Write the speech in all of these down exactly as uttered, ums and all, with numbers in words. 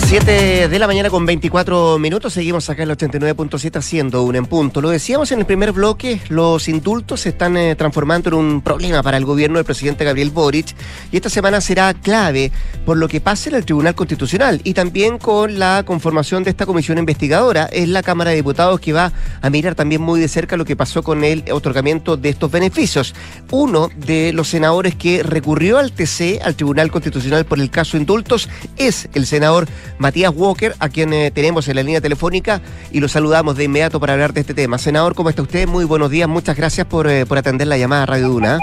siete de la mañana con veinticuatro minutos, seguimos acá en el ochenta y nueve punto siete haciendo un en punto. Lo decíamos en el primer bloque, los indultos se están eh, transformando en un problema para el gobierno del presidente Gabriel Boric, y esta semana será clave por lo que pase en el Tribunal Constitucional y también con la conformación de esta comisión investigadora. Es la Cámara de Diputados que va a mirar también muy de cerca lo que pasó con el otorgamiento de estos beneficios. Uno de los senadores que recurrió al T C, al Tribunal Constitucional, por el caso indultos, es el senador Matías Walker, a quien eh, tenemos en la línea telefónica y lo saludamos de inmediato para hablar de este tema. Senador, ¿cómo está usted? Muy buenos días, muchas gracias por, eh, por atender la llamada a Radio Duna.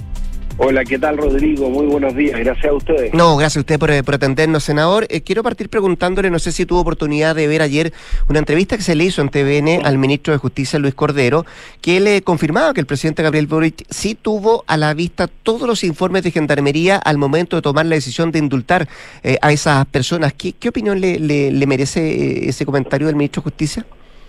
Hola, ¿qué tal, Rodrigo? Muy buenos días, gracias a ustedes. No, gracias a usted por, por atendernos, senador. Eh, quiero partir preguntándole, no sé si tuvo oportunidad de ver ayer una entrevista que se le hizo en T V N al ministro de Justicia, Luis Cordero, que le confirmaba que el presidente Gabriel Boric sí tuvo a la vista todos los informes de Gendarmería al momento de tomar la decisión de indultar eh, a esas personas. ¿Qué, qué opinión le, le, le merece ese comentario del ministro de Justicia?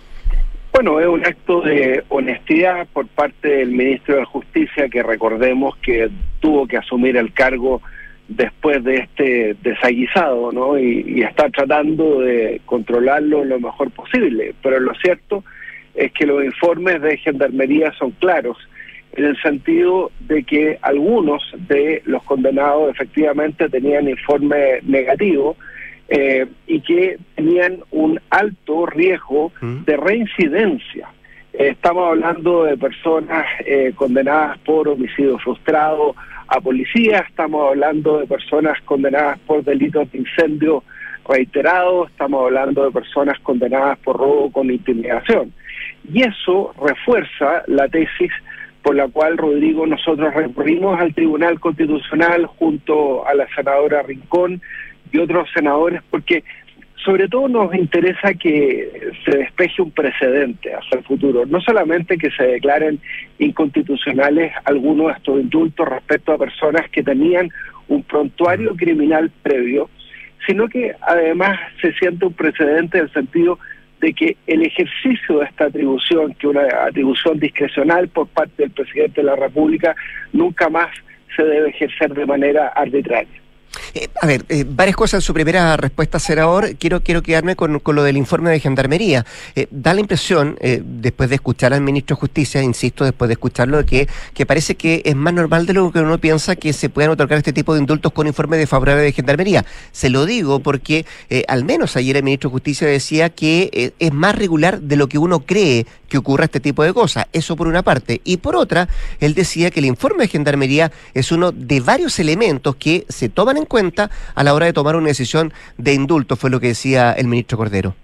Bueno, es un acto de honestidad por parte del ministro de Justicia, que recordemos que tuvo que asumir el cargo después de este desaguisado, ¿no? Y, y está tratando de controlarlo lo mejor posible. Pero lo cierto es que los informes de Gendarmería son claros, en el sentido de que algunos de los condenados efectivamente tenían informe negativo, Eh, y que tenían un alto riesgo de reincidencia. Eh, estamos hablando de personas eh, condenadas por homicidio frustrado a policía, estamos hablando de personas condenadas por delitos de incendio reiterados, estamos hablando de personas condenadas por robo con intimidación. Y eso refuerza la tesis por la cual, Rodrigo, nosotros recurrimos al Tribunal Constitucional junto a la senadora Rincón y otros senadores, porque sobre todo nos interesa que se despeje un precedente hacia el futuro, no solamente que se declaren inconstitucionales algunos de estos indultos respecto a personas que tenían un prontuario criminal previo, sino que además se siente un precedente en el sentido de que el ejercicio de esta atribución, que es una atribución discrecional por parte del presidente de la República, nunca más se debe ejercer de manera arbitraria. Eh, a ver, eh, varias cosas en su primera respuesta, senador. Quiero quiero quedarme con, con lo del informe de Gendarmería. Eh, da la impresión, eh, después de escuchar al ministro de Justicia, insisto, después de escucharlo, de que, que parece que es más normal de lo que uno piensa que se puedan otorgar este tipo de indultos con informe desfavorable de Gendarmería. Se lo digo porque eh, al menos ayer el ministro de Justicia decía que eh, es más regular de lo que uno cree que ocurra este tipo de cosas. Eso por una parte. Y por otra, él decía que el informe de Gendarmería es uno de varios elementos que se toman en cuenta a la hora de tomar una decisión de indulto, fue lo que decía el ministro Cordero.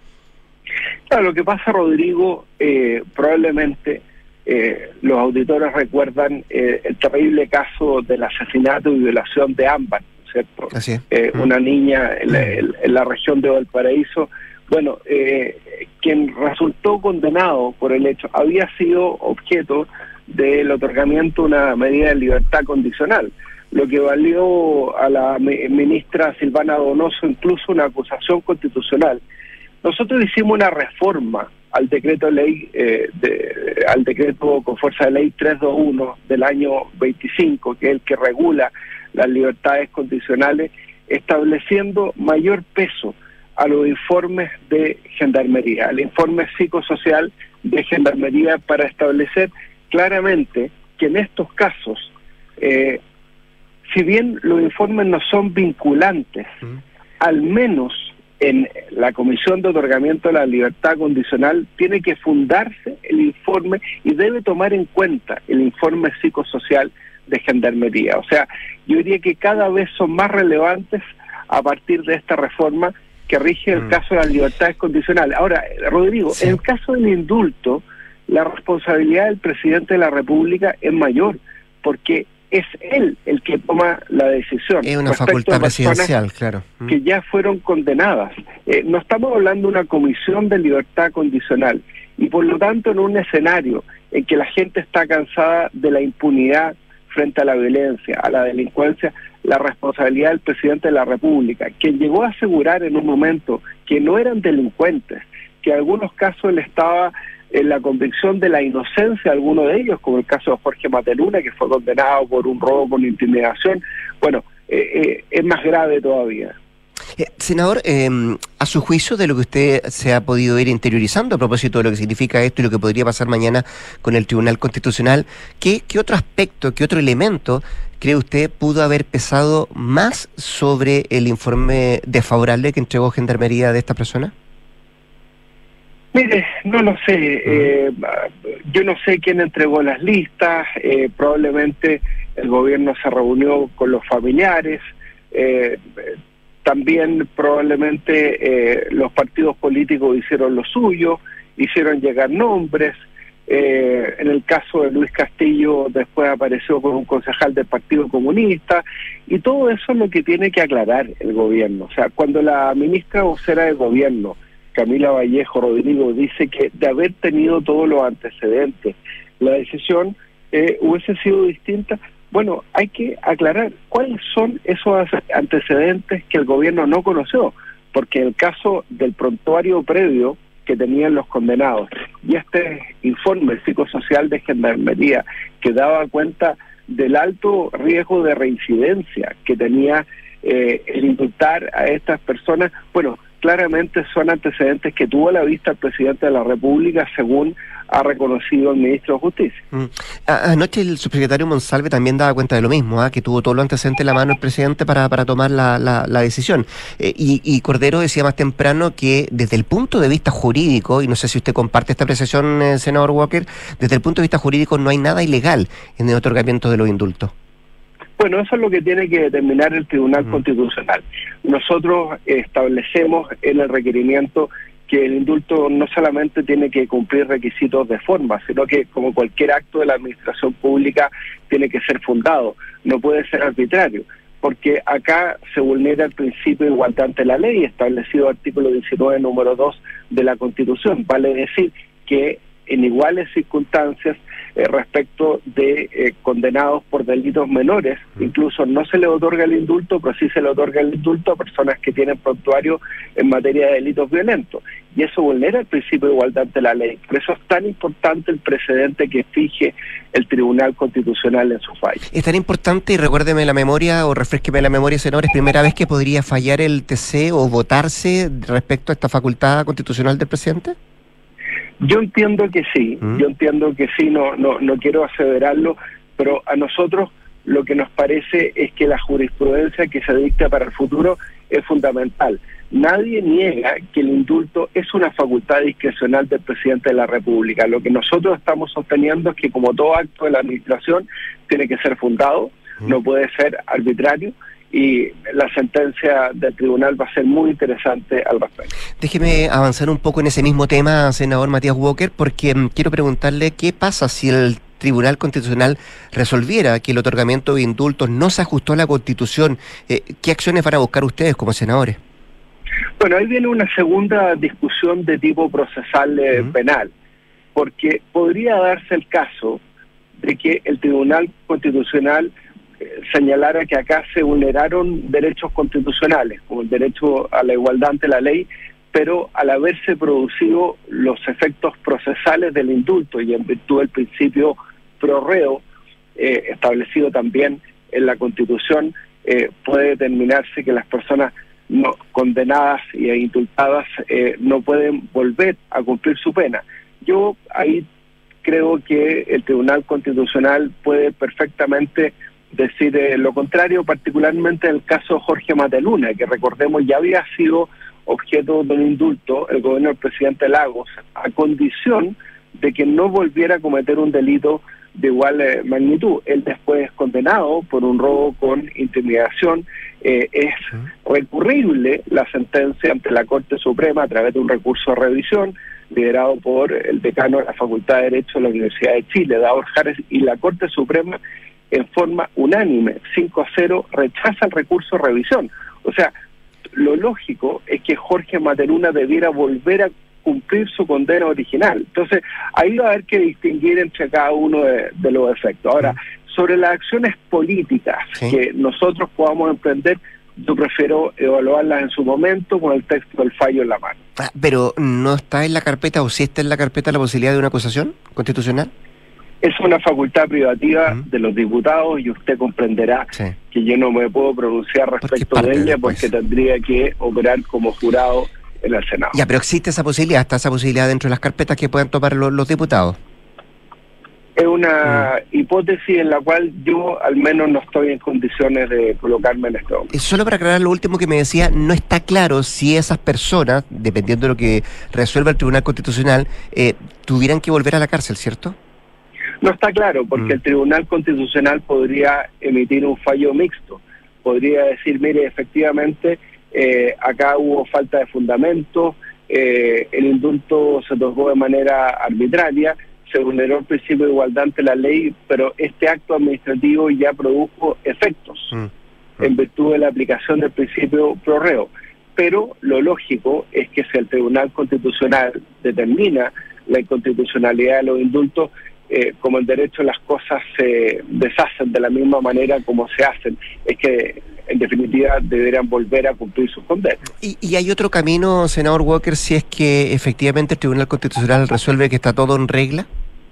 Claro, lo que pasa, Rodrigo, eh, probablemente eh, los auditores recuerdan eh, el terrible caso del asesinato y violación de Ámbar, ¿cierto? Así es. Eh, mm. Una niña en la, en la región de Valparaíso. Bueno, eh, quien resultó condenado por el hecho había sido objeto del otorgamiento de una medida de libertad condicional, lo que valió a la ministra Silvana Donoso incluso una acusación constitucional. Nosotros hicimos una reforma al decreto ley, eh, de, al decreto con fuerza de ley trescientos veintiuno del año veinticinco, que es el que regula las libertades condicionales, estableciendo mayor peso a los informes de Gendarmería, al informe psicosocial de Gendarmería, para establecer claramente que en estos casos, eh, si bien los informes no son vinculantes, mm. al menos en la Comisión de Otorgamiento de la Libertad Condicional tiene que fundarse el informe y debe tomar en cuenta el informe psicosocial de Gendarmería. O sea, yo diría que cada vez son más relevantes a partir de esta reforma que rige el mm. caso de las libertades condicionales. Ahora, Rodrigo, sí. en el caso del indulto, la responsabilidad del presidente de la República es mayor, porque es él el que toma la decisión. Es una facultad presidencial, claro. Que ya fueron condenadas. Eh, no estamos hablando de una comisión de libertad condicional, y por lo tanto en un escenario en que la gente está cansada de la impunidad frente a la violencia, a la delincuencia, la responsabilidad del presidente de la República, quien llegó a asegurar en un momento que no eran delincuentes, que en algunos casos él estaba en la convicción de la inocencia de alguno de ellos, como el caso de Jorge Mateluna, que fue condenado por un robo con intimidación. Bueno, eh, eh, es más grave todavía. Eh, senador, eh, A su juicio, de lo que usted se ha podido ir interiorizando a propósito de lo que significa esto y lo que podría pasar mañana con el Tribunal Constitucional, ¿qué, qué otro aspecto, qué otro elemento cree usted pudo haber pesado más sobre el informe desfavorable que entregó Gendarmería de esta persona? Mire, no lo sé. Eh, yo no sé quién entregó las listas. Eh, probablemente el gobierno se reunió con los familiares. Eh, también probablemente eh, los partidos políticos hicieron lo suyo, hicieron llegar nombres. Eh, en el caso de Luis Castillo, después apareció con un concejal del Partido Comunista, y todo eso es lo que tiene que aclarar el gobierno. O sea, cuando la ministra vocera de gobierno, Camila Vallejo Rodrigo, dice que de haber tenido todos los antecedentes, la decisión eh, hubiese sido distinta, bueno, hay que aclarar cuáles son esos antecedentes que el gobierno no conoció, porque en el caso del prontuario previo que tenían los condenados y este informe psicosocial de Gendarmería que daba cuenta del alto riesgo de reincidencia que tenía eh, el indultar a estas personas, bueno, claramente son antecedentes que tuvo a la vista el presidente de la República, según ha reconocido el ministro de Justicia. Mm. Anoche el subsecretario Monsalve también daba cuenta de lo mismo, ¿eh? que tuvo todo lo antecedente en la mano el presidente para, para tomar la, la, la decisión. Eh, y, y Cordero decía más temprano que desde el punto de vista jurídico, y no sé si usted comparte esta apreciación, eh, senador Walker, desde el punto de vista jurídico no hay nada ilegal en el otorgamiento de los indultos. Bueno, eso es lo que tiene que determinar el Tribunal mm. Constitucional. Nosotros establecemos en el requerimiento que el indulto no solamente tiene que cumplir requisitos de forma, sino que, como cualquier acto de la administración pública, tiene que ser fundado, no puede ser arbitrario, porque acá se vulnera el principio de igualdad ante la ley, establecido artículo diecinueve, número dos de la Constitución. Vale decir que en iguales circunstancias eh, respecto de eh, condenados por delitos menores, incluso no se le otorga el indulto, pero sí se le otorga el indulto a personas que tienen prontuario en materia de delitos violentos, y eso vulnera el principio de igualdad ante la ley. Por eso es tan importante el precedente que fije el Tribunal Constitucional en su fallo. Es tan importante, y recuérdeme la memoria o refresqueme la memoria, senador, ¿es primera vez que podría fallar el T C o votarse respecto a esta facultad constitucional del presidente? Yo entiendo que sí, ¿Mm? yo entiendo que sí, no, no, no quiero aseverarlo, pero a nosotros lo que nos parece es que la jurisprudencia que se dicta para el futuro es fundamental. Nadie niega que el indulto es una facultad discrecional del presidente de la República. Lo que nosotros estamos sosteniendo es que, como todo acto de la administración, tiene que ser fundado, ¿Mm? no puede ser arbitrario, y la sentencia del tribunal va a ser muy interesante al respecto. Déjeme avanzar un poco en ese mismo tema, senador Matías Walker, porque um, quiero preguntarle qué pasa si el Tribunal Constitucional resolviera que el otorgamiento de indultos no se ajustó a la Constitución. Eh, ¿Qué acciones van a buscar ustedes como senadores? Bueno, ahí viene una segunda discusión de tipo procesal eh, uh-huh. penal, porque podría darse el caso de que el Tribunal Constitucional señalara que acá se vulneraron derechos constitucionales, como el derecho a la igualdad ante la ley, pero al haberse producido los efectos procesales del indulto y en virtud del principio pro reo, eh, establecido también en la Constitución, eh, puede determinarse que las personas no condenadas e indultadas eh, no pueden volver a cumplir su pena. Yo ahí creo que el Tribunal Constitucional puede perfectamente decir eh, lo contrario, particularmente en el caso de Jorge Mateluna, que recordemos ya había sido objeto de un indulto el gobierno del presidente Lagos, a condición de que no volviera a cometer un delito de igual eh, magnitud. Él después es condenado por un robo con intimidación. Eh, es recurrible la sentencia ante la Corte Suprema a través de un recurso de revisión liderado por el decano de la Facultad de Derecho de la Universidad de Chile, Davor Jares, y la Corte Suprema en forma unánime, cinco a cero, rechaza el recurso de revisión. O sea, lo lógico es que Jorge Mateluna debiera volver a cumplir su condena original. Entonces, ahí va a haber que distinguir entre cada uno de, de los efectos. Ahora, sobre las acciones políticas ¿Sí? que nosotros podamos emprender, yo prefiero evaluarlas en su momento con el texto del fallo en la mano. Ah, pero ¿no está en la carpeta o sí está en la carpeta la posibilidad de una acusación constitucional? Es una facultad privativa uh-huh. de los diputados y usted comprenderá sí. que yo no me puedo pronunciar respecto de ella porque tendría que operar como jurado en el Senado. Ya, pero existe esa posibilidad, está esa posibilidad dentro de las carpetas que puedan tomar los, los diputados. Es una mm. hipótesis en la cual yo al menos no estoy en condiciones de colocarme en este momento. Solo para aclarar lo último que me decía, no está claro si esas personas, dependiendo de lo que resuelva el Tribunal Constitucional, eh, tuvieran que volver a la cárcel, ¿cierto? No está claro, porque mm. el Tribunal Constitucional podría emitir un fallo mixto. Podría decir, mire, efectivamente, eh, acá hubo falta de fundamento, eh, el indulto se otorgó de manera arbitraria, se vulneró el principio de igualdad ante la ley, pero este acto administrativo ya produjo efectos mm. Mm. en virtud de la aplicación del principio pro reo. Pero lo lógico es que si el Tribunal Constitucional determina la inconstitucionalidad de los indultos, eh, como en derecho las cosas se deshacen de la misma manera como se hacen, es que en definitiva deberán volver a cumplir sus condenas. ¿Y, y hay otro camino, senador Walker, si es que efectivamente el Tribunal Constitucional resuelve que está todo en regla?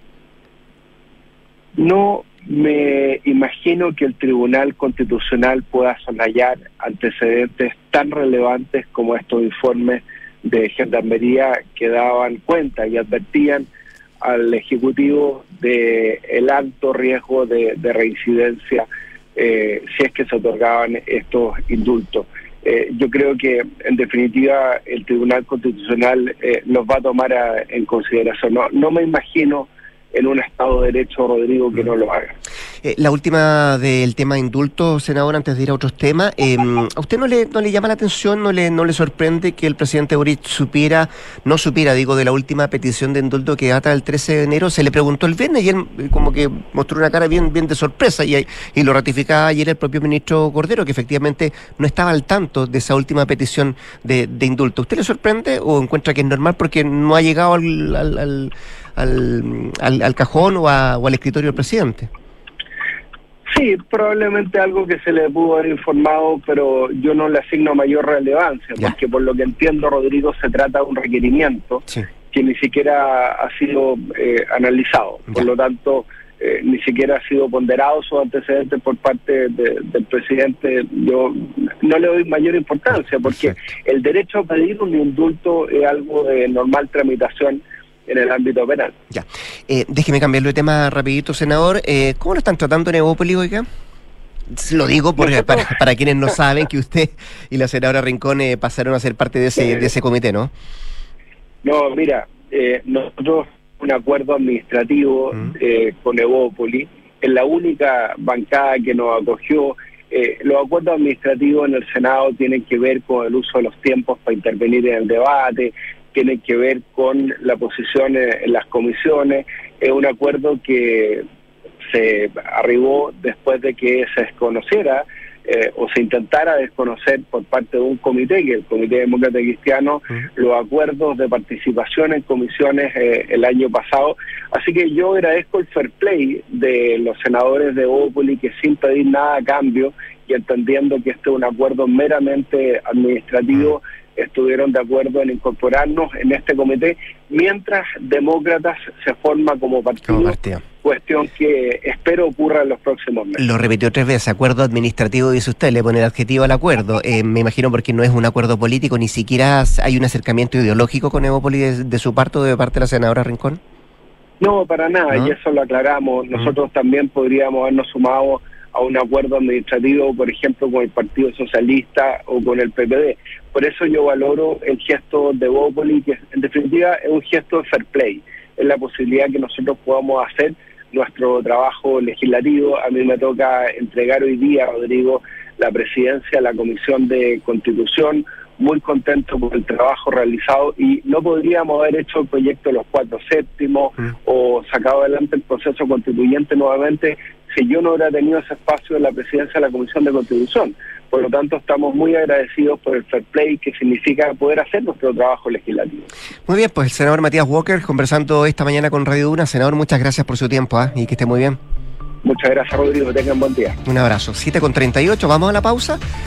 No me imagino que el Tribunal Constitucional pueda soslayar antecedentes tan relevantes como estos informes de Gendarmería que daban cuenta y advertían al Ejecutivo de el alto riesgo de, de reincidencia eh, si es que se otorgaban estos indultos. Eh, yo creo que, en definitiva, el Tribunal Constitucional eh, los va a tomar a, en consideración. No, no me imagino en un Estado de Derecho, Rodrigo, que no lo haga. Eh, la última del tema de indulto, senador, antes de ir a otros temas. Eh, ¿A usted no le no le llama la atención, no le no le sorprende que el presidente Boric supiera, no supiera, digo, de la última petición de indulto que data el trece de enero? Se le preguntó el viernes y él como que mostró una cara bien bien de sorpresa y, y lo ratificaba ayer el propio ministro Cordero, que efectivamente no estaba al tanto de esa última petición de, de indulto. ¿Usted le sorprende o encuentra que es normal porque no ha llegado al... al, al Al, al, al cajón o, a, o al escritorio del presidente? Sí, probablemente algo que se le pudo haber informado, pero yo no le asigno mayor relevancia, ya. Porque por lo que entiendo, Rodrigo, se trata de un requerimiento sí. que ni siquiera ha sido eh, analizado. Ya. Por lo tanto, eh, ni siquiera ha sido ponderado sus antecedentes por parte de, del presidente. Yo no le doy mayor importancia, porque Perfecto. El derecho a pedir un indulto es algo de normal tramitación en el ámbito penal. Ya. Eh, déjeme cambiarlo de tema rapidito, senador. Eh, ¿Cómo lo están tratando en Evópolis, oiga? Lo digo porque para, para quienes no saben que usted y la senadora Rincón eh, pasaron a ser parte de ese, de ese comité, ¿no? No, mira, eh, nosotros un acuerdo administrativo mm. eh, con Evópolis, es la única bancada que nos acogió. Eh, los acuerdos administrativos en el Senado tienen que ver con el uso de los tiempos para intervenir en el debate, tienen que ver con la posición en las comisiones. Es un acuerdo que se arribó después de que se desconociera eh, o se intentara desconocer por parte de un comité, que es el Comité Demócrata Cristiano, uh-huh. los acuerdos de participación en comisiones eh, el año pasado. Así que yo agradezco el fair play de los senadores de Evópolis, que sin pedir nada a cambio y entendiendo que este es un acuerdo meramente administrativo, uh-huh. estuvieron de acuerdo en incorporarnos en este comité, mientras Demócratas se forma como partido, como partido, cuestión que espero ocurra en los próximos meses. Lo repitió tres veces, acuerdo administrativo, dice usted, le pone el adjetivo al acuerdo. Eh, me imagino porque no es un acuerdo político, ni siquiera hay un acercamiento ideológico con Evópolis de, de su parte o de parte de la senadora Rincón. No, para nada, ¿no? Y eso lo aclaramos. Nosotros mm. también podríamos habernos sumado a un acuerdo administrativo, por ejemplo, con el Partido Socialista o con el P P D. Por eso yo valoro el gesto de Evópolis, que en definitiva es un gesto de fair play. Es la posibilidad que nosotros podamos hacer nuestro trabajo legislativo. A mí me toca entregar hoy día, Rodrigo, la presidencia de la Comisión de Constitución. Muy contento por el trabajo realizado y no podríamos haber hecho el proyecto de los cuatro séptimos mm. o sacado adelante el proceso constituyente nuevamente si yo no hubiera tenido ese espacio en la presidencia de la Comisión de Constitución. Por lo tanto, estamos muy agradecidos por el fair play, que significa poder hacer nuestro trabajo legislativo. Muy bien, pues el senador Matías Walker conversando esta mañana con Radio Duna. Senador, muchas gracias por su tiempo ¿eh? y que esté muy bien. Muchas gracias, Rodrigo. Que tengan buen día. Un abrazo. siete con treinta y ocho, vamos a la pausa.